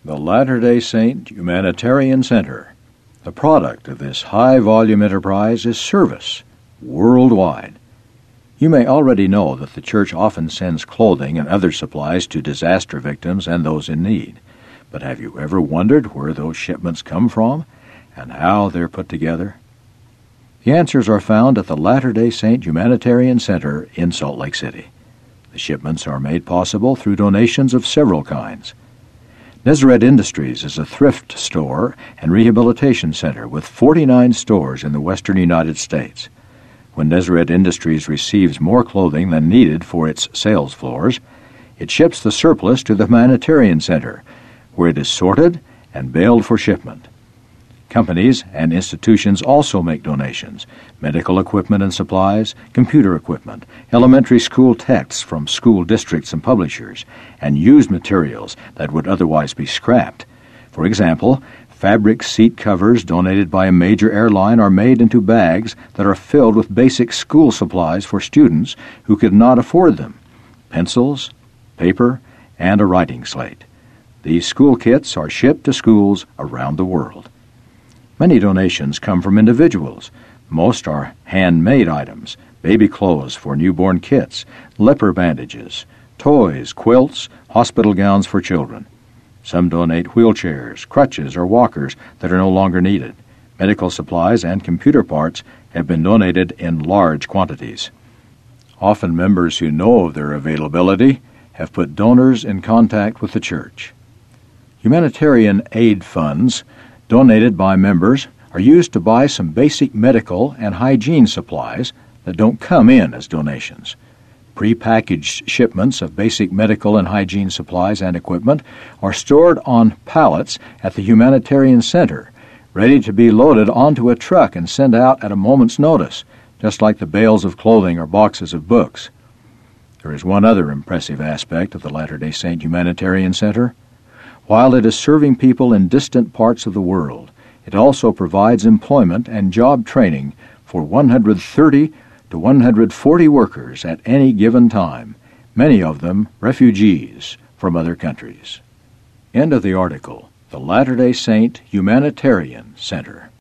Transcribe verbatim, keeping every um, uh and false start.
The Latter-day Saint Humanitarian Center. The product of this high-volume enterprise is service worldwide. You may already know that the church often sends clothing and other supplies to disaster victims and those in need. But have you ever wondered where those shipments come from and how they're put together? The answers are found at the Latter-day Saint Humanitarian Center in Salt Lake City. The shipments are made possible through donations of several kinds. Deseret Industries is a thrift store and rehabilitation center with forty-nine stores in the western United States. When Deseret Industries receives more clothing than needed for its sales floors, it ships the surplus to the Humanitarian Center, where it is sorted and baled for shipment. Companies and institutions also make donations: medical equipment and supplies, computer equipment, elementary school texts from school districts and publishers, and used materials that would otherwise be scrapped. For example, fabric seat covers donated by a major airline are made into bags that are filled with basic school supplies for students who could not afford them: pencils, paper, and a writing slate. These school kits are shipped to schools around the world. Many donations come from individuals. Most are handmade items: baby clothes for newborn kits, leper bandages, toys, quilts, hospital gowns for children. Some donate wheelchairs, crutches, or walkers that are no longer needed. Medical supplies and computer parts have been donated in large quantities. Often members who know of their availability have put donors in contact with the church. Humanitarian aid funds donated by members are used to buy some basic medical and hygiene supplies that don't come in as donations. Pre-packaged shipments of basic medical and hygiene supplies and equipment are stored on pallets at the Humanitarian Center, ready to be loaded onto a truck and sent out at a moment's notice, just like the bales of clothing or boxes of books. There is one other impressive aspect of the Latter-day Saint Humanitarian Center. While it is serving people in distant parts of the world, it also provides employment and job training for one hundred thirty to one hundred forty workers at any given time, many of them refugees from other countries. End of the article. The Latter-day Saint Humanitarian Center.